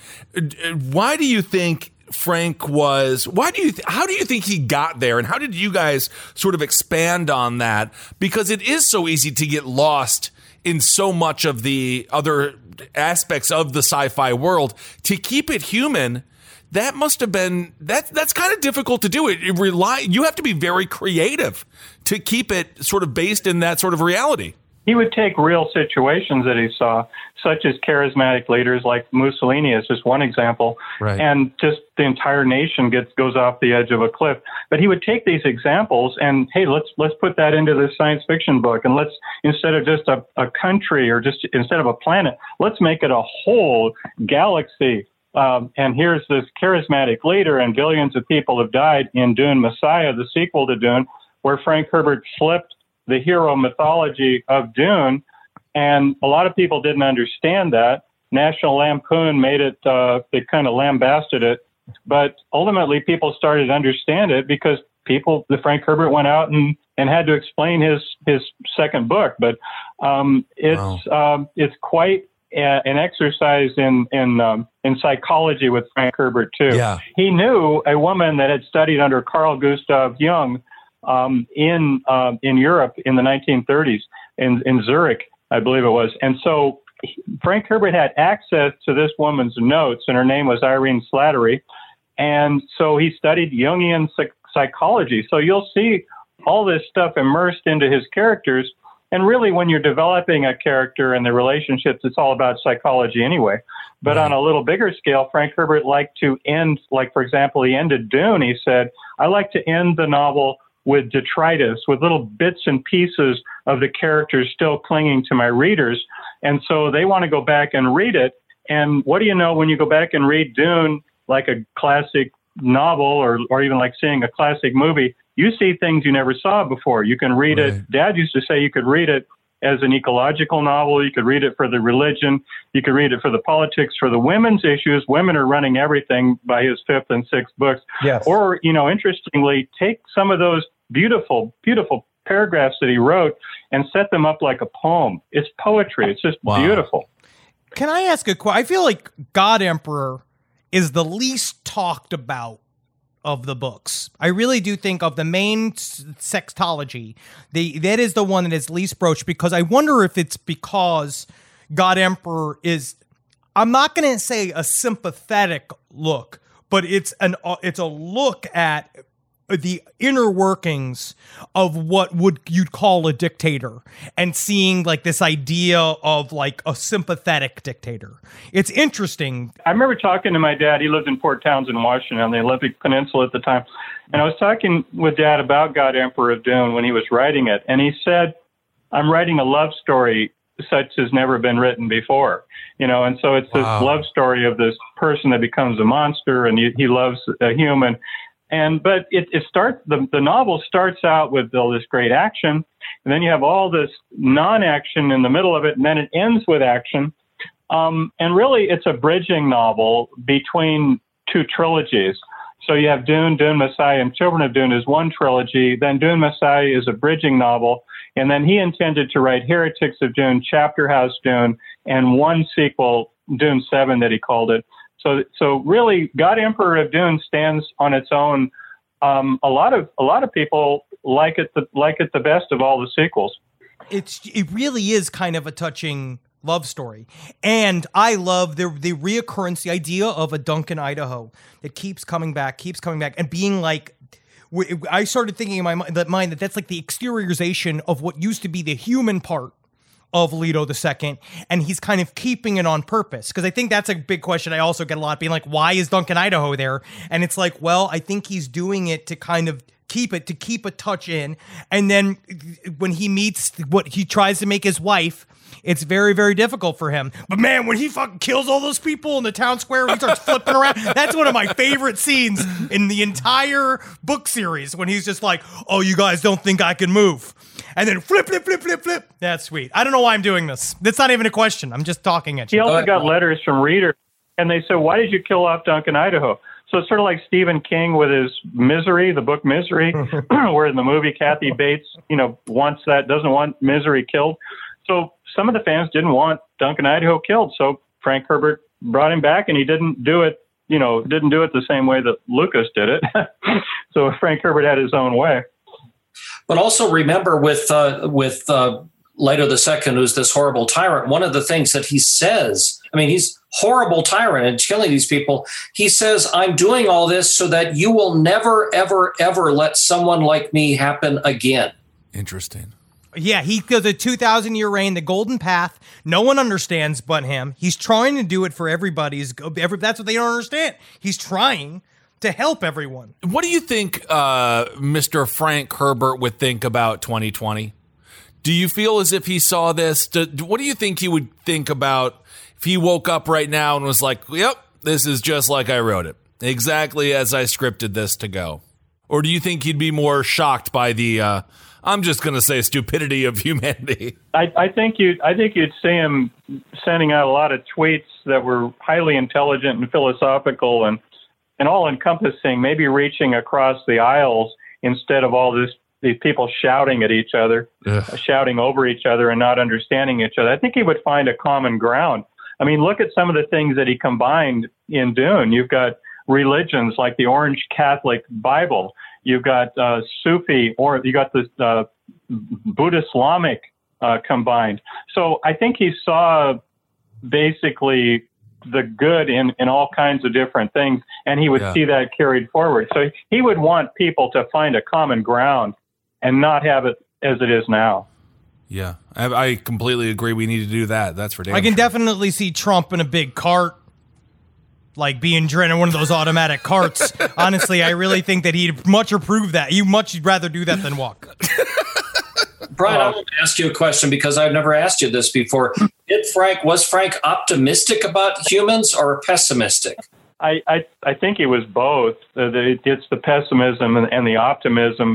why do you think Frank was, why do you, th- how do you think he got there? And how did you guys sort of expand on that? Because it is so easy to get lost in so much of the other aspects of the sci-fi world. To keep it human, that must have been, that, that's kind of difficult to do. It, it rely, you have to be very creative to keep it sort of based in that sort of reality. He would take real situations that he saw, such as charismatic leaders like Mussolini is just one example, right. and just the entire nation gets goes off the edge of a cliff. But he would take these examples and, hey, let's let's put that into this science fiction book, and let's, instead of just a, a country or just instead of a planet, let's make it a whole galaxy. Um, and here's this charismatic leader, and billions of people have died in Dune Messiah, the sequel to Dune, where Frank Herbert flipped the hero mythology of Dune, and a lot of people didn't understand that. National Lampoon made it, uh, they kind of lambasted it, but ultimately people started to understand it because people, the Frank Herbert went out and, and had to explain his, his second book. But um, it's wow. um, it's quite a, an exercise in in um, in psychology with Frank Herbert too. Yeah. He knew a woman that had studied under Carl Gustav Jung Um, in uh, in Europe in the nineteen thirties, in, in Zurich, I believe it was. And so Frank Herbert had access to this woman's notes, and her name was Irene Slattery. And so he studied Jungian psych- psychology. So you'll see all this stuff immersed into his characters. And really, when you're developing a character and the relationships, it's all about psychology anyway. But right. on a little bigger scale, Frank Herbert liked to end, like, for example, he ended Dune. He said, I like to end the novel with detritus, with little bits and pieces of the characters still clinging to my readers. And so they want to go back and read it. And what do you know, when you go back and read Dune, like a classic novel or, or even like seeing a classic movie, you see things you never saw before. You can read Right. it. Dad used to say you could read it as an ecological novel. You could read it for the religion. You could read it for the politics, for the women's issues. Women are running everything by his fifth and sixth books. Yes. Or, you know, interestingly, take some of those beautiful, beautiful paragraphs that he wrote and set them up like a poem. It's poetry. It's just Wow. beautiful. Can I ask a question? I feel like God Emperor is the least talked about of the books. I really do think of the main s- sextology, the, that is the one that is least broached, because I wonder if it's because God Emperor is, I'm not going to say a sympathetic look, but it's an uh, it's a look at the inner workings of what would you'd call a dictator, and seeing like this idea of like a sympathetic dictator. It's interesting. I remember talking to my dad. He lived in Port Townsend, Washington, on the Olympic Peninsula at the time. And I was talking with Dad about God Emperor of Dune when he was writing it. And he said, I'm writing a love story such as never been written before. You know, and so it's Wow. this love story of this person that becomes a monster, and he, he loves a human. And but it, it starts the, the novel starts out with all this great action, and then you have all this non-action in the middle of it, and then it ends with action. Um, and really, it's a bridging novel between two trilogies. So you have Dune, Dune Messiah, and Children of Dune is one trilogy. Then Dune Messiah is a bridging novel, and then he intended to write Heretics of Dune, Chapter House Dune, and one sequel, Dune Seven, that he called it. So, so really, God Emperor of Dune stands on its own. Um, a lot of a lot of people like it the, like it the best of all the sequels. It's it really is kind of a touching love story, and I love the the reoccurrence, the idea of a Duncan, Idaho that keeps coming back, keeps coming back, and being like. I started thinking in my mind that mind that that's like the exteriorization of what used to be the human part of Leto the Second, and he's kind of keeping it on purpose. Because I think that's a big question I also get a lot, being like, why is Duncan Idaho there? And it's like, well, I think he's doing it to kind of keep it, to keep a touch in. And then when he meets what he tries to make his wife, it's very, very difficult for him. But man, when he fucking kills all those people in the town square, and he starts flipping around, that's one of my favorite scenes in the entire book series, when he's just like, oh, you guys don't think I can move. And then flip, flip, flip, flip, flip. That's sweet. I don't know why I'm doing this. That's not even a question. I'm just talking at He you. also got letters from readers, and they said, why did you kill off Duncan Idaho? So it's sort of like Stephen King with his Misery, the book Misery, where in the movie Kathy Bates, you know, wants that, doesn't want Misery killed. So some of the fans didn't want Duncan Idaho killed. So Frank Herbert brought him back, and he didn't do it, you know, didn't do it the same way that Lucas did it. So Frank Herbert had his own way. But also remember with uh, with uh, Leto the Second, who's this horrible tyrant, one of the things that he says, I mean, he's horrible tyrant and killing these people. He says, I'm doing all this so that you will never, ever, ever let someone like me happen again. Interesting. Yeah, he does a two thousand year reign, the golden path. No one understands but him. He's trying to do it for everybody's. Every, that's what they don't understand. He's trying to help everyone. What do you think uh, Mister Frank Herbert would think about twenty twenty? Do you feel as if he saw this? Do, what do you think he would think about if he woke up right now and was like, yep, this is just like I wrote it, exactly as I scripted this to go? Or do you think he'd be more shocked by the, uh, I'm just going to say, stupidity of humanity? I, I think you I think you'd see him sending out a lot of tweets that were highly intelligent and philosophical and and all encompassing, maybe reaching across the aisles instead of all this these people shouting at each other, uh, shouting over each other and not understanding each other. I think he would find a common ground. I mean, look at some of the things that he combined in Dune. You've got religions like the Orange Catholic Bible. You've got uh, Sufi, or you got the uh, Buddhist Islamic uh, combined. So I think he saw basically the good in, in all kinds of different things, and he would yeah. see that carried forward. So he would want people to find a common ground and not have it as it is now. Yeah, I, I completely agree. We need to do that. That's for damn I can sure. definitely see Trump in a big cart, like being driven in one of those automatic carts. Honestly, I really think that he'd much approve that. He'd much rather do that than walk. Brian, I want to ask you a question because I've never asked you this before. Did Frank was Frank optimistic about humans or pessimistic? I, I, I think he was both. Uh, the, it's the pessimism and, and the optimism.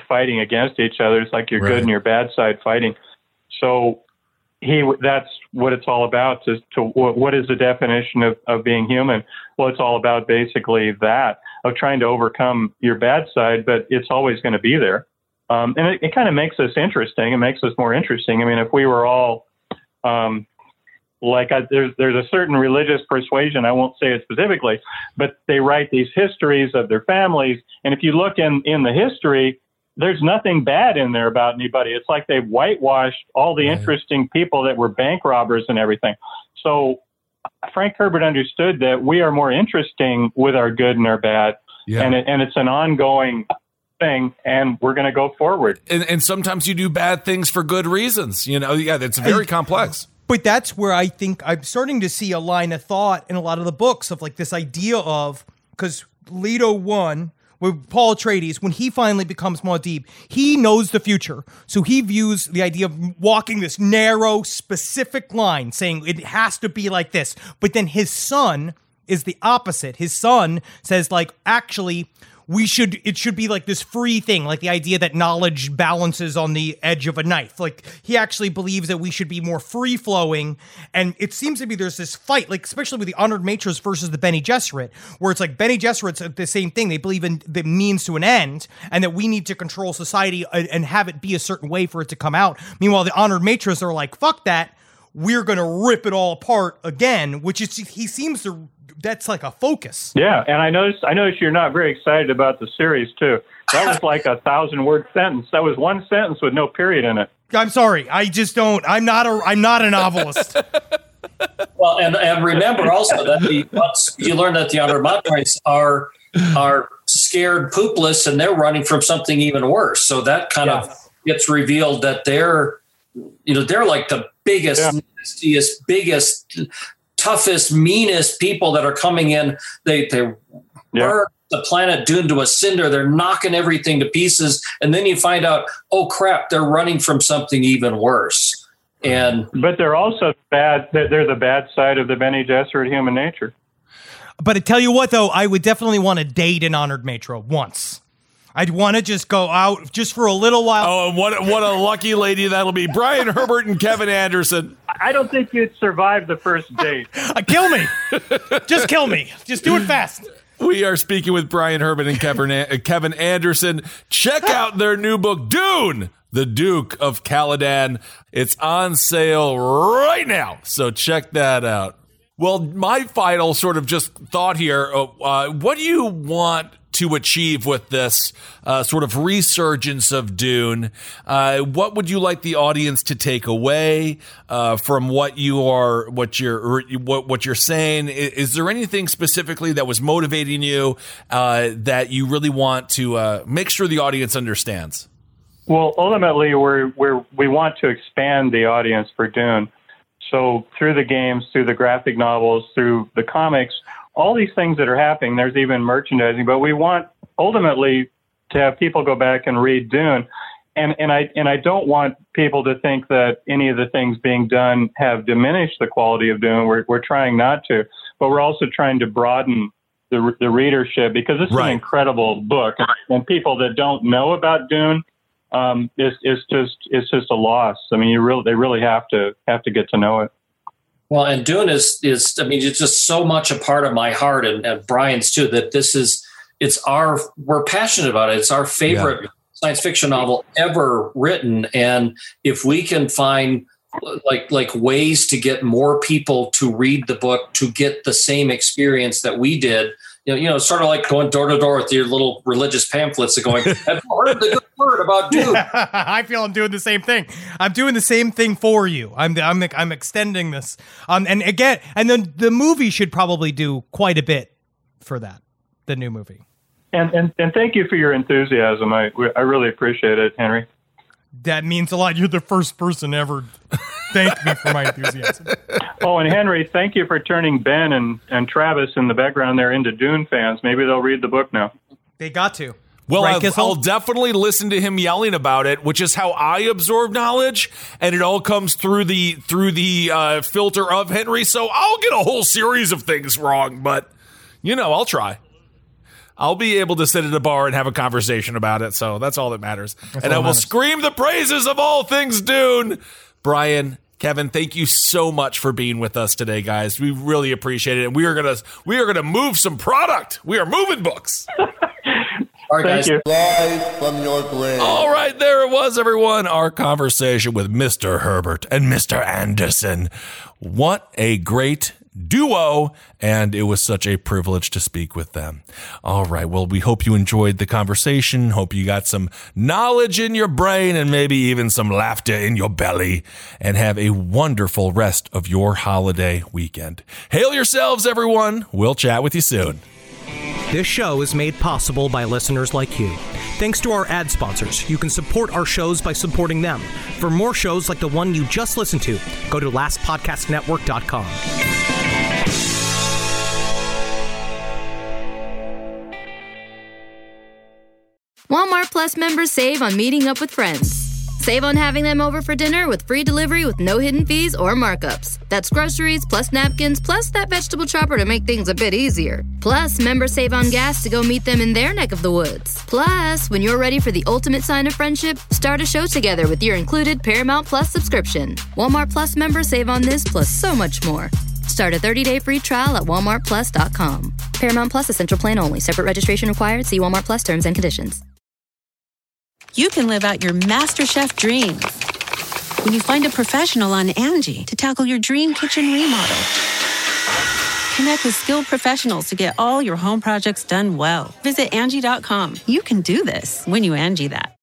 fighting against each other. It's like your Right. good and your bad side fighting. So he that's what it's all about. Is to what is the definition of, of being human? Well, it's all about basically that, of trying to overcome your bad side, but it's always going to be there. Um, and it, it kind of makes us interesting. It makes us more interesting. I mean, if we were all um, like I, there's there's a certain religious persuasion, I won't say it specifically, but they write these histories of their families. And if you look in, in the history, there's nothing bad in there about anybody. It's like they've whitewashed all the right. interesting people that were bank robbers and everything. So Frank Herbert understood that we are more interesting with our good and our bad. Yeah. And, it, and it's an ongoing thing, and we're going to go forward. And, and sometimes you do bad things for good reasons. You know, yeah, it's very complex. But that's where I think I'm starting to see a line of thought in a lot of the books of like this idea of, because Leto one, with Paul Atreides, when he finally becomes Muad'Dib, he knows the future. So he views the idea of walking this narrow, specific line, saying it has to be like this. But then his son is the opposite. His son says, like, actually, we should, it should be like this free thing, like the idea that knowledge balances on the edge of a knife. Like, he actually believes that we should be more free flowing. And it seems to be there's this fight, like, especially with the Honored Matros versus the Bene Gesserit, where it's like Bene Gesserit's the same thing. They believe in the means to an end, and that we need to control society and have it be a certain way for it to come out. Meanwhile, the Honored Matros are like, fuck that. We're going to rip it all apart again, which is, he seems to, that's like a focus. Yeah, and I noticed I noticed you're not very excited about the series too. That was like a thousand word sentence. That was one sentence with no period in it. I'm sorry. I just don't. I'm not a. I'm not a novelist. Well, and, and remember also that the once you learn that the Honored Matros are are scared poopless and they're running from something even worse. So that kind yes. of gets revealed that they're you know they're like the biggest, yeah. nastiest, biggest, toughest, meanest people that are coming in. They they yeah. burn the planet Dune to a cinder. They're knocking everything to pieces, and then you find out, oh crap, they're running from something even worse. And but they're also bad. They're the bad side of the Bene Gesserit human nature. But I tell you what, though, I would definitely want to date an Honored Matro once. I'd want to just go out just for a little while. Oh, and what, what a lucky lady that'll be. Brian Herbert and Kevin Anderson. I don't think you'd survive the first date. uh, kill me. Just kill me. Just do it fast. We are speaking with Brian Herbert and Kevin, uh, Kevin Anderson. Check out their new book, Dune, the Duke of Caladan. It's on sale right now, so check that out. Well, my final sort of just thought here, uh, what do you want to achieve with this uh, sort of resurgence of Dune? Uh, what would you like the audience to take away uh, from what you are, what you're, what, what you're saying? Is, is there anything specifically that was motivating you uh, that you really want to uh, make sure the audience understands? Well, ultimately, we're, we're, we want to expand the audience for Dune. So through the games, through the graphic novels, through the comics, all these things that are happening, there's even merchandising, but we want ultimately to have people go back and read Dune. And, and I, and I don't want people to think that any of the things being done have diminished the quality of Dune. We're, we're trying not to, but we're also trying to broaden the, the readership, because this is right. an incredible book, and people that don't know about Dune, um, is, is just, it's just a loss. I mean, you really, they really have to, have to get to know it. Well, and Dune is, is, I mean, it's just so much a part of my heart, and, and Brian's too, that this is, it's our, we're passionate about it. It's our favorite yeah. science fiction novel ever written. And if we can find like, like ways to get more people to read the book, to get the same experience that we did, you know, you know, sort of like going door to door with your little religious pamphlets and going, have you heard the good word about Dune? I feel I'm doing the same thing. I'm doing the same thing for you. I'm I'm I'm extending this. Um, and again, and then the movie should probably do quite a bit for that. The new movie. And and and thank you for your enthusiasm. I I really appreciate it, Henry. That means a lot. You're the first person ever thank me for my enthusiasm. Oh, and Henry, thank you for turning Ben and, and Travis in the background there into Dune fans. Maybe they'll read the book now. They got to. Well, right, I'll, I'll definitely listen to him yelling about it, which is how I absorb knowledge, and it all comes through the through the uh, filter of Henry. So I'll get a whole series of things wrong, but you know, I'll try. I'll be able to sit at a bar and have a conversation about it. So that's all that matters. That's and I will matters. scream the praises of all things Dune. Brian, Kevin, thank you so much for being with us today, guys. We really appreciate it. And we are gonna we are gonna move some product. We are moving books. All right, Thank guys. you. Rise from your grave. All right, there it was, everyone. Our conversation with Mister Herbert and Mister Anderson. What a great duo, and it was such a privilege to speak with them. All right, well, we hope you enjoyed the conversation. Hope you got some knowledge in your brain and maybe even some laughter in your belly, and have a wonderful rest of your holiday weekend. Hail yourselves, everyone. We'll chat with you soon. This show is made possible by listeners like you. Thanks to our ad sponsors, you can support our shows by supporting them. For more shows like the one you just listened to, go to last podcast network dot com. Walmart Plus members save on meeting up with friends. Save on having them over for dinner with free delivery with no hidden fees or markups. That's groceries plus napkins plus that vegetable chopper to make things a bit easier. Plus, members save on gas to go meet them in their neck of the woods. Plus, when you're ready for the ultimate sign of friendship, start a show together with your included Paramount Plus subscription. Walmart Plus members save on this plus so much more. Start a thirty-day free trial at walmart plus dot com. Paramount Plus Essential Plan only. Separate registration required. See Walmart Plus terms and conditions. You can live out your MasterChef dreams when you find a professional on Angie to tackle your dream kitchen remodel. Connect with skilled professionals to get all your home projects done well. Visit Angie dot com. You can do this when you Angie that.